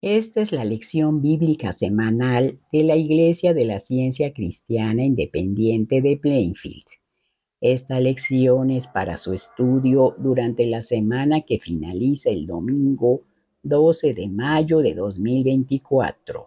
Esta es la lección bíblica semanal de la Iglesia de la Ciencia Cristiana Independiente de Plainfield. Esta lección es para su estudio durante la semana que finaliza el domingo 12 de mayo de 2024.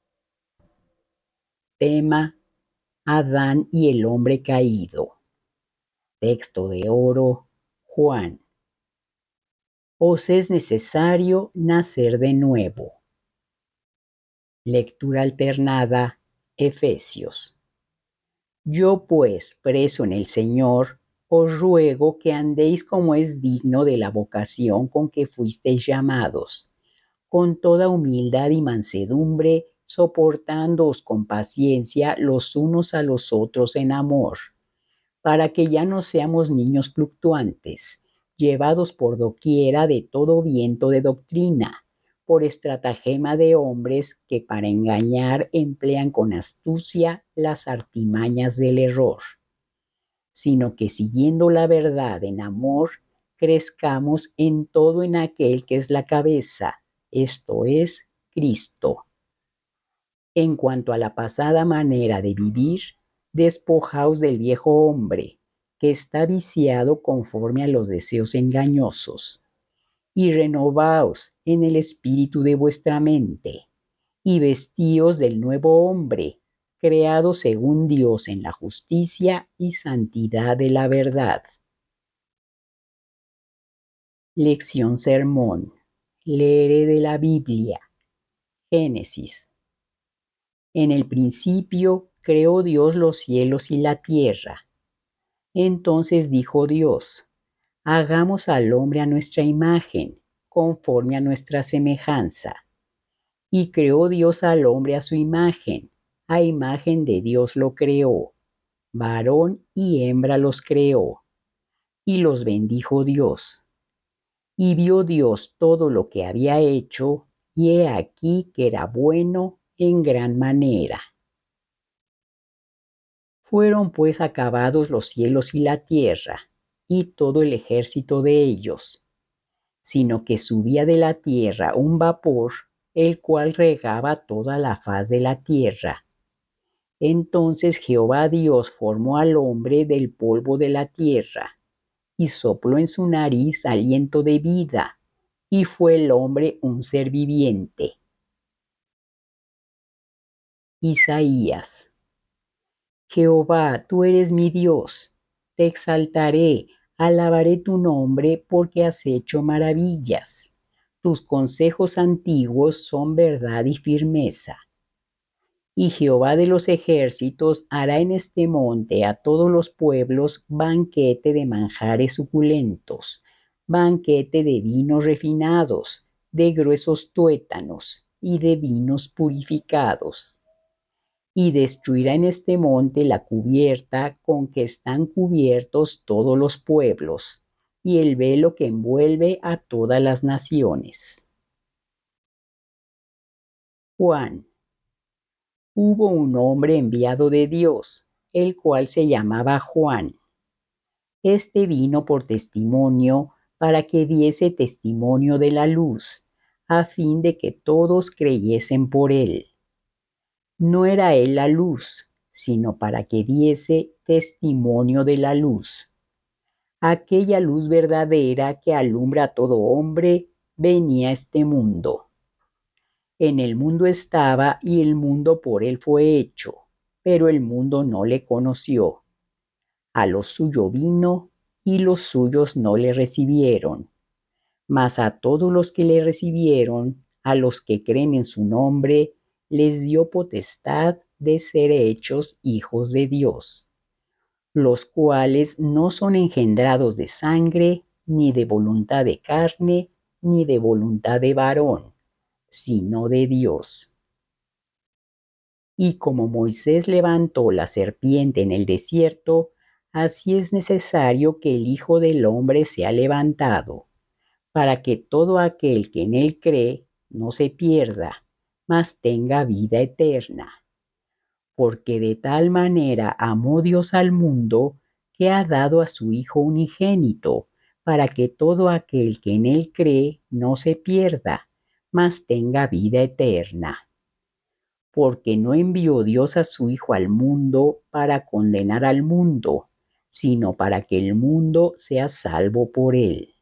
Tema: Adán y el hombre caído. Texto de oro: Juan. Os es necesario nacer de nuevo. Lectura alternada, Efesios. Yo pues, preso en el Señor, os ruego que andéis como es digno de la vocación con que fuisteis llamados, con toda humildad y mansedumbre, soportándoos con paciencia los unos a los otros en amor, para que ya no seamos niños fluctuantes, llevados por doquiera de todo viento de doctrina, por estratagema de hombres que para engañar emplean con astucia las artimañas del error, sino que siguiendo la verdad en amor, crezcamos en todo en aquel que es la cabeza, esto es, Cristo. En cuanto a la pasada manera de vivir, despojaos del viejo hombre, que está viciado conforme a los deseos engañosos, y renovaos en el espíritu de vuestra mente, y vestíos del nuevo hombre, creado según Dios en la justicia y santidad de la verdad. Lección sermón. Leeré de la Biblia. Génesis. En el principio creó Dios los cielos y la tierra. Entonces dijo Dios: hagamos al hombre a nuestra imagen, conforme a nuestra semejanza. Y creó Dios al hombre a su imagen de Dios lo creó, varón y hembra los creó. Y los bendijo Dios. Y vio Dios todo lo que había hecho, y he aquí que era bueno en gran manera. Fueron pues acabados los cielos y la tierra, y todo el ejército de ellos, sino que subía de la tierra un vapor, el cual regaba toda la faz de la tierra. Entonces Jehová Dios formó al hombre del polvo de la tierra, y sopló en su nariz aliento de vida, y fue el hombre un ser viviente. Isaías. Jehová, tú eres mi Dios, te exaltaré, alabaré tu nombre porque has hecho maravillas. Tus consejos antiguos son verdad y firmeza. Y Jehová de los ejércitos hará en este monte a todos los pueblos banquete de manjares suculentos, banquete de vinos refinados, de gruesos tuétanos y de vinos purificados. Y destruirá en este monte la cubierta con que están cubiertos todos los pueblos, y el velo que envuelve a todas las naciones. Juan. Hubo un hombre enviado de Dios, el cual se llamaba Juan. Este vino por testimonio para que diese testimonio de la luz, a fin de que todos creyesen por él. No era él la luz, sino para que diese testimonio de la luz. Aquella luz verdadera que alumbra a todo hombre venía a este mundo. En el mundo estaba y el mundo por él fue hecho, pero el mundo no le conoció. A lo suyo vino y los suyos no le recibieron. Mas a todos los que le recibieron, a los que creen en su nombre, les dio potestad de ser hechos hijos de Dios, los cuales no son engendrados de sangre, ni de voluntad de carne, ni de voluntad de varón, sino de Dios. Y como Moisés levantó la serpiente en el desierto, así es necesario que el Hijo del Hombre sea levantado, para que todo aquel que en él cree no se pierda, mas tenga vida eterna. Porque de tal manera amó Dios al mundo, que ha dado a su Hijo unigénito, para que todo aquel que en él cree no se pierda, mas tenga vida eterna. Porque no envió Dios a su Hijo al mundo para condenar al mundo, sino para que el mundo sea salvo por él.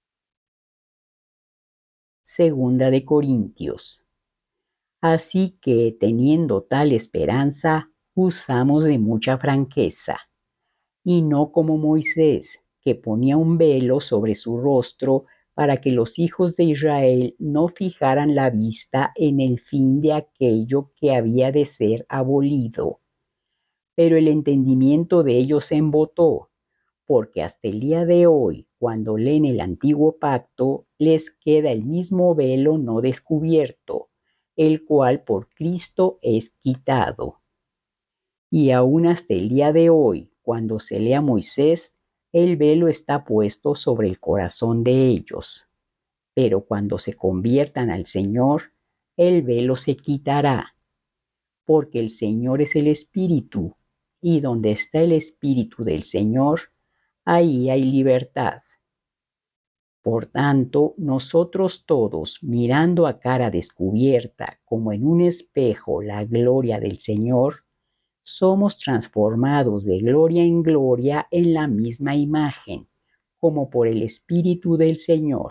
Segunda de Corintios. Así que, teniendo tal esperanza, usamos de mucha franqueza, y no como Moisés, que ponía un velo sobre su rostro para que los hijos de Israel no fijaran la vista en el fin de aquello que había de ser abolido. Pero el entendimiento de ellos se embotó, porque hasta el día de hoy, cuando leen el antiguo pacto, les queda el mismo velo no descubierto, el cual por Cristo es quitado. Y aún hasta el día de hoy, cuando se lee a Moisés, el velo está puesto sobre el corazón de ellos. Pero cuando se conviertan al Señor, el velo se quitará, porque el Señor es el Espíritu, y donde está el Espíritu del Señor, ahí hay libertad. Por tanto, nosotros todos, mirando a cara descubierta como en un espejo la gloria del Señor, somos transformados de gloria en gloria en la misma imagen, como por el Espíritu del Señor.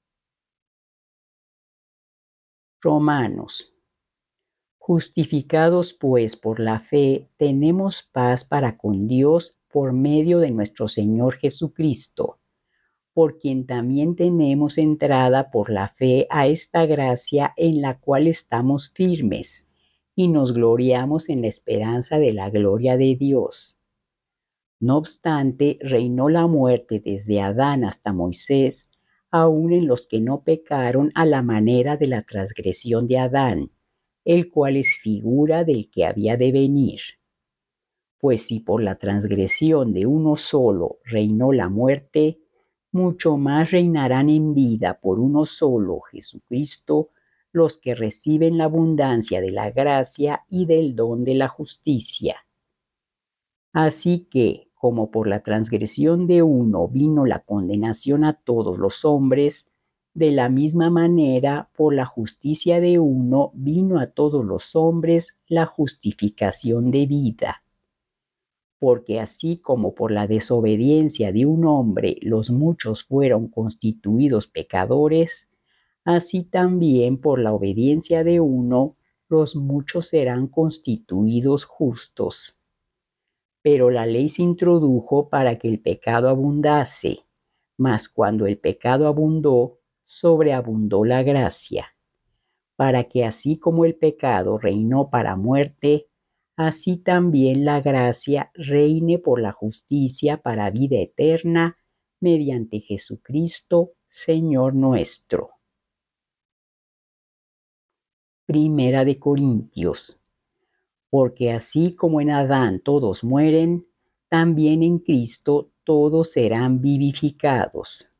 Romanos. Justificados pues por la fe, tenemos paz para con Dios por medio de nuestro Señor Jesucristo, por quien también tenemos entrada por la fe a esta gracia en la cual estamos firmes, y nos gloriamos en la esperanza de la gloria de Dios. No obstante, reinó la muerte desde Adán hasta Moisés, aun en los que no pecaron a la manera de la transgresión de Adán, el cual es figura del que había de venir. Pues si por la transgresión de uno solo reinó la muerte, mucho más reinarán en vida por uno solo, Jesucristo, los que reciben la abundancia de la gracia y del don de la justicia. Así que, como por la transgresión de uno vino la condenación a todos los hombres, de la misma manera, por la justicia de uno vino a todos los hombres la justificación de vida. Porque así como por la desobediencia de un hombre los muchos fueron constituidos pecadores, así también por la obediencia de uno los muchos serán constituidos justos. Pero la ley se introdujo para que el pecado abundase, mas cuando el pecado abundó, sobreabundó la gracia, para que así como el pecado reinó para muerte, así también la gracia reine por la justicia para vida eterna, mediante Jesucristo, Señor nuestro. Primera de Corintios. Porque así como en Adán todos mueren, también en Cristo todos serán vivificados.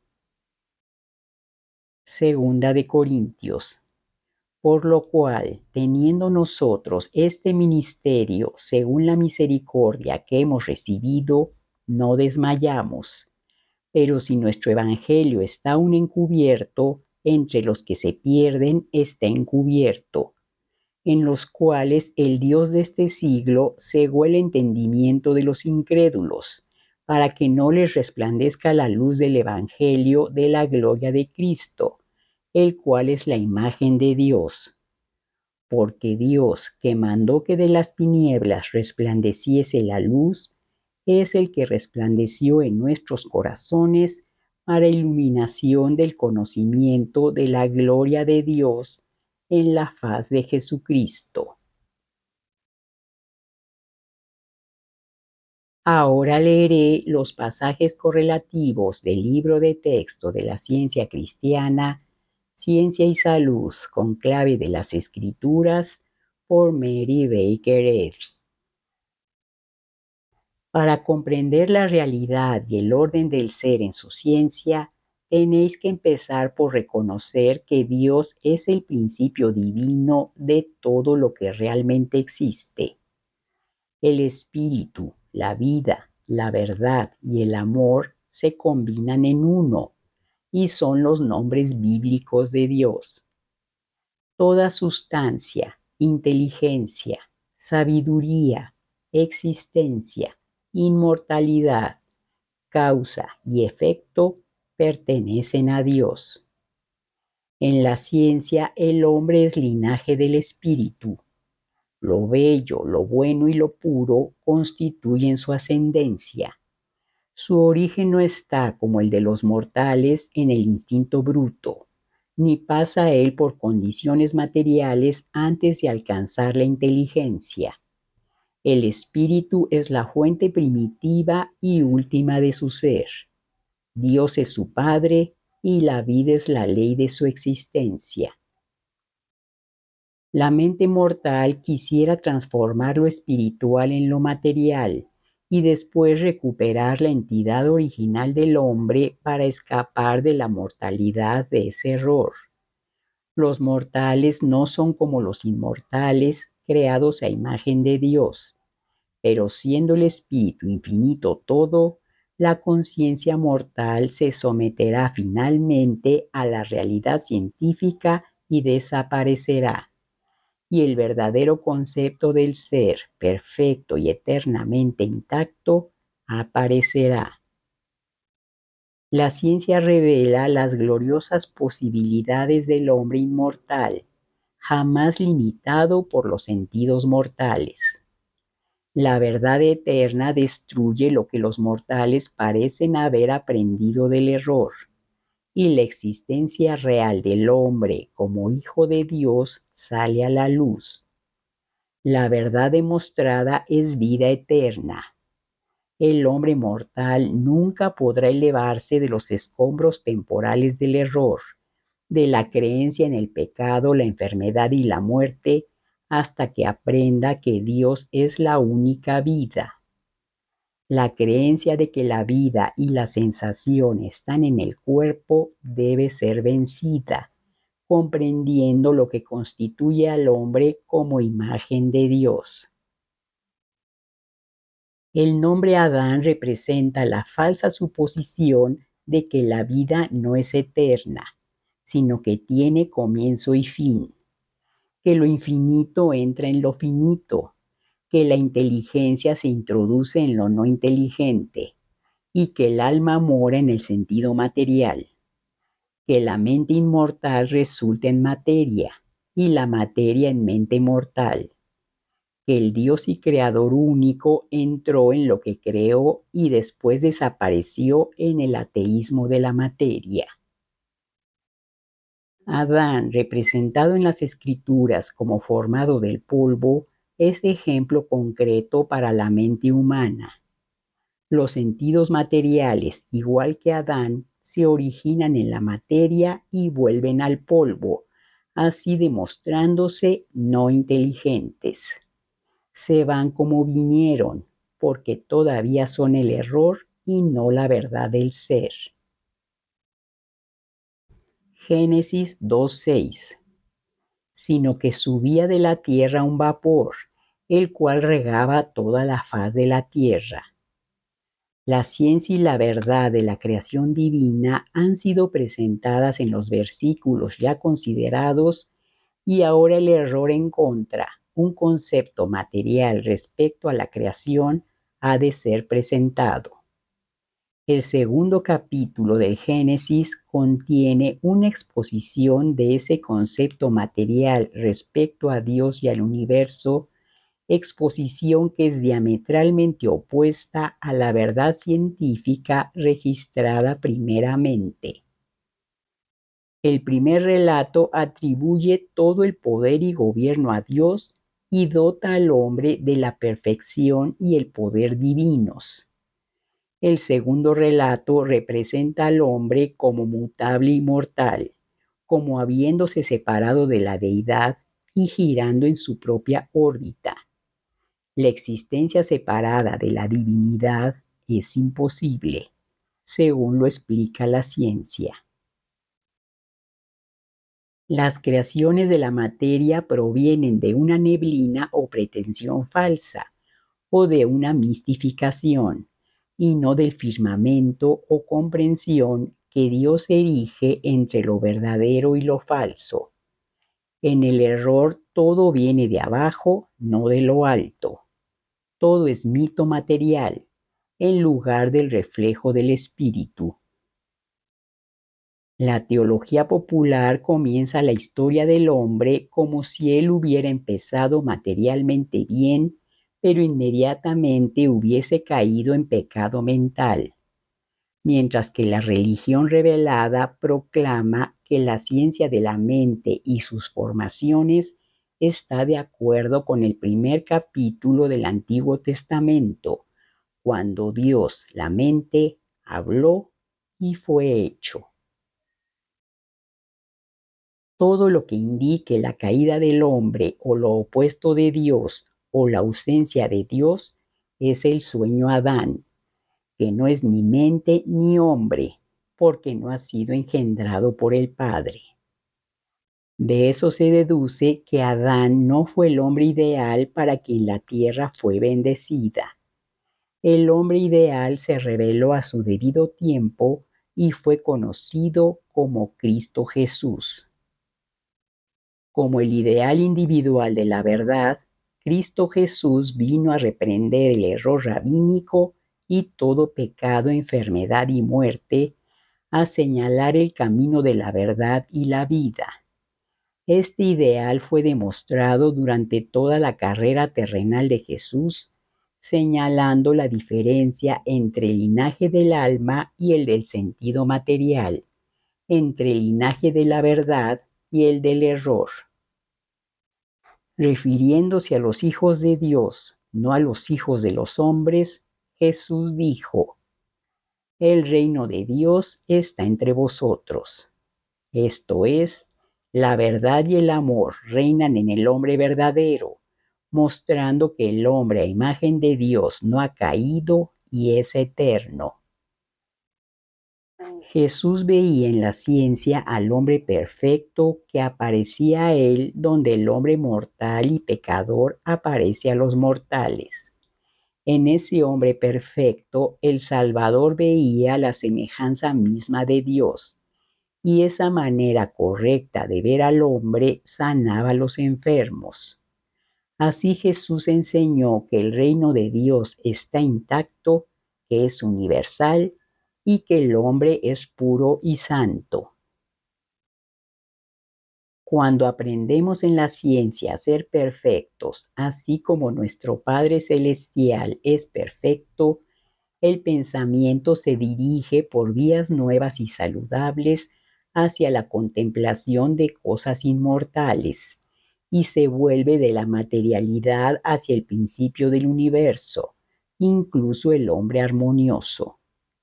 Segunda de Corintios. Por lo cual, teniendo nosotros este ministerio según la misericordia que hemos recibido, no desmayamos. Pero si nuestro evangelio está aún encubierto, entre los que se pierden está encubierto, en los cuales el Dios de este siglo cegó el entendimiento de los incrédulos, para que no les resplandezca la luz del Evangelio de la gloria de Cristo, el cual es la imagen de Dios. Porque Dios, que mandó que de las tinieblas resplandeciese la luz, es el que resplandeció en nuestros corazones para iluminación del conocimiento de la gloria de Dios en la faz de Jesucristo. Ahora leeré los pasajes correlativos del libro de texto de la ciencia cristiana, Ciencia y Salud con clave de las Escrituras, por Mary Baker Eddy. Para comprender la realidad y el orden del ser en su ciencia, tenéis que empezar por reconocer que Dios es el principio divino de todo lo que realmente existe. El espíritu, la vida, la verdad y el amor se combinan en uno y son los nombres bíblicos de Dios. Toda sustancia, inteligencia, sabiduría, existencia, inmortalidad, causa y efecto pertenecen a Dios. En la ciencia, el hombre es linaje del espíritu. Lo bello, lo bueno y lo puro constituyen su ascendencia. Su origen no está, como el de los mortales, en el instinto bruto, ni pasa él por condiciones materiales antes de alcanzar la inteligencia. El espíritu es la fuente primitiva y última de su ser. Dios es su Padre y la vida es la ley de su existencia. La mente mortal quisiera transformar lo espiritual en lo material y después recuperar la entidad original del hombre para escapar de la mortalidad de ese error. Los mortales no son como los inmortales creados a imagen de Dios, pero siendo el espíritu infinito todo, la conciencia mortal se someterá finalmente a la realidad científica y desaparecerá, y el verdadero concepto del ser perfecto y eternamente intacto aparecerá. La ciencia revela las gloriosas posibilidades del hombre inmortal, jamás limitado por los sentidos mortales. La verdad eterna destruye lo que los mortales parecen haber aprendido del error, y la existencia real del hombre como hijo de Dios sale a la luz. La verdad demostrada es vida eterna. El hombre mortal nunca podrá elevarse de los escombros temporales del error, de la creencia en el pecado, la enfermedad y la muerte, hasta que aprenda que Dios es la única vida. La creencia de que la vida y la sensación están en el cuerpo debe ser vencida, comprendiendo lo que constituye al hombre como imagen de Dios. El nombre Adán representa la falsa suposición de que la vida no es eterna, sino que tiene comienzo y fin, que lo infinito entra en lo finito, que la inteligencia se introduce en lo no inteligente y que el alma mora en el sentido material, que la mente inmortal resulta en materia y la materia en mente mortal, que el Dios y Creador único entró en lo que creó y después desapareció en el ateísmo de la materia. Adán, representado en las Escrituras como formado del polvo, es ejemplo concreto para la mente humana. Los sentidos materiales, igual que Adán, se originan en la materia y vuelven al polvo, así demostrándose no inteligentes. Se van como vinieron, porque todavía son el error y no la verdad del ser. Génesis 2:6. Sino que subía de la tierra un vapor, el cual regaba toda la faz de la tierra. La ciencia y la verdad de la creación divina han sido presentadas en los versículos ya considerados y ahora el error en contra, un concepto material respecto a la creación, ha de ser presentado. El segundo capítulo del Génesis contiene una exposición de ese concepto material respecto a Dios y al universo, exposición que es diametralmente opuesta a la verdad científica registrada primeramente. El primer relato atribuye todo el poder y gobierno a Dios y dota al hombre de la perfección y el poder divinos. El segundo relato representa al hombre como mutable y mortal, como habiéndose separado de la deidad y girando en su propia órbita. La existencia separada de la divinidad es imposible, según lo explica la ciencia. Las creaciones de la materia provienen de una neblina o pretensión falsa, o de una mistificación, y no del firmamento o comprensión que Dios erige entre lo verdadero y lo falso. En el error todo viene de abajo, no de lo alto. Todo es mito material, en lugar del reflejo del espíritu. La teología popular comienza la historia del hombre como si él hubiera empezado materialmente bien, pero inmediatamente hubiese caído en pecado mental, mientras que la religión revelada proclama que la ciencia de la mente y sus formaciones está de acuerdo con el primer capítulo del Antiguo Testamento, cuando Dios, la mente, habló y fue hecho. Todo lo que indique la caída del hombre o lo opuesto de Dios o la ausencia de Dios es el sueño Adán, que no es ni mente ni hombre, porque no ha sido engendrado por el Padre. De eso se deduce que Adán no fue el hombre ideal para quien la tierra fue bendecida. El hombre ideal se reveló a su debido tiempo y fue conocido como Cristo Jesús. Como el ideal individual de la verdad, Cristo Jesús vino a reprender el error rabínico y todo pecado, enfermedad y muerte, a señalar el camino de la verdad y la vida. Este ideal fue demostrado durante toda la carrera terrenal de Jesús, señalando la diferencia entre el linaje del alma y el del sentido material, entre el linaje de la verdad y el del error. Refiriéndose a los hijos de Dios, no a los hijos de los hombres, Jesús dijo: el reino de Dios está entre vosotros. Esto es, la verdad y el amor reinan en el hombre verdadero, mostrando que el hombre a imagen de Dios no ha caído y es eterno. Jesús veía en la ciencia al hombre perfecto que aparecía a él donde el hombre mortal y pecador aparece a los mortales. En ese hombre perfecto, el Salvador veía la semejanza misma de Dios, y esa manera correcta de ver al hombre sanaba a los enfermos. Así Jesús enseñó que el reino de Dios está intacto, que es universal y que el hombre es puro y santo. Cuando aprendemos en la ciencia a ser perfectos, así como nuestro Padre Celestial es perfecto, el pensamiento se dirige por vías nuevas y saludables hacia la contemplación de cosas inmortales y se vuelve de la materialidad hacia el principio del universo, incluso el hombre armonioso.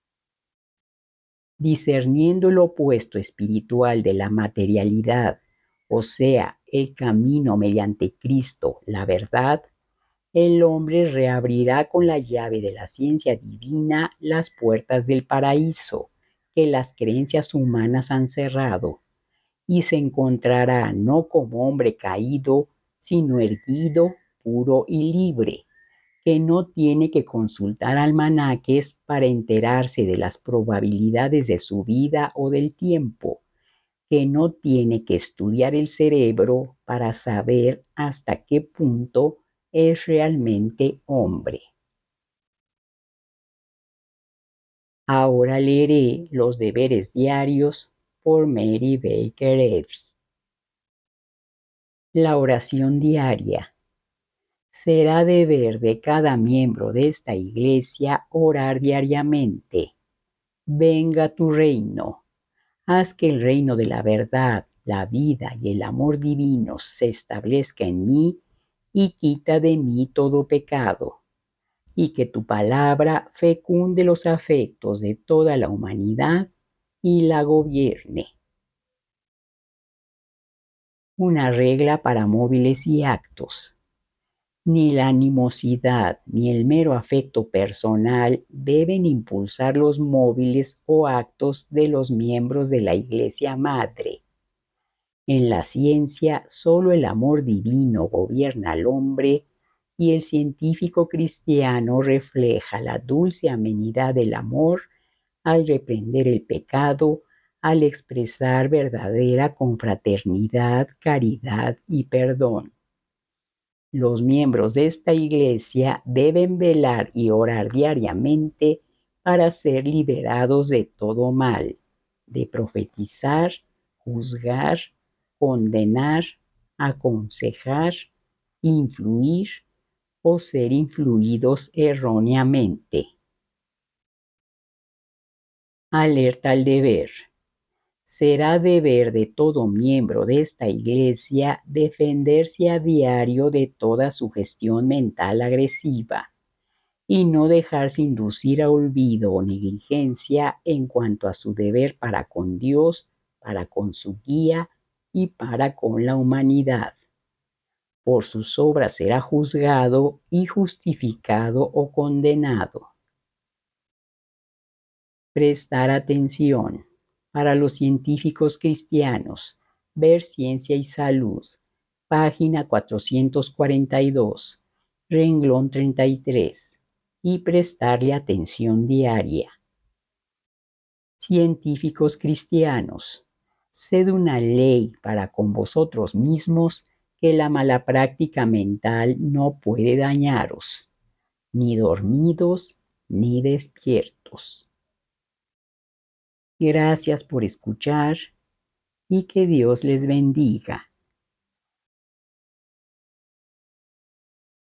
Discerniendo el opuesto espiritual de la materialidad, o sea, el camino mediante Cristo, la verdad, el hombre reabrirá con la llave de la ciencia divina las puertas del paraíso que las creencias humanas han cerrado, y se encontrará no como hombre caído, sino erguido, puro y libre, que no tiene que consultar almanaques para enterarse de las probabilidades de su vida o del tiempo, que no tiene que estudiar el cerebro para saber hasta qué punto es realmente hombre. Ahora leeré los deberes diarios por Mary Baker Eddy. La oración diaria. Será deber de cada miembro de esta iglesia orar diariamente. Venga tu reino. Haz que el reino de la verdad, la vida y el amor divinos se establezca en mí y quita de mí todo pecado, y que tu palabra fecunde los afectos de toda la humanidad y la gobierne. Una regla para móviles y actos. Ni la animosidad ni el mero afecto personal deben impulsar los móviles o actos de los miembros de la Iglesia Madre. En la ciencia, solo el amor divino gobierna al hombre y el científico cristiano refleja la dulce amenidad del amor al reprender el pecado, al expresar verdadera confraternidad, caridad y perdón. Los miembros de esta iglesia deben velar y orar diariamente para ser liberados de todo mal, de profetizar, juzgar, condenar, aconsejar, influir o ser influidos erróneamente. Alerta al deber. Será deber de todo miembro de esta iglesia defenderse a diario de toda sugestión mental agresiva y no dejarse inducir a olvido o negligencia en cuanto a su deber para con Dios, para con su guía y para con la humanidad. Por sus obras será juzgado y justificado o condenado. Prestar atención. Para los científicos cristianos, ver Ciencia y Salud, página 442, renglón 33, y prestarle atención diaria. Científicos cristianos, sed una ley para con vosotros mismos que la mala práctica mental no puede dañaros, ni dormidos ni despiertos. Gracias por escuchar y que Dios les bendiga.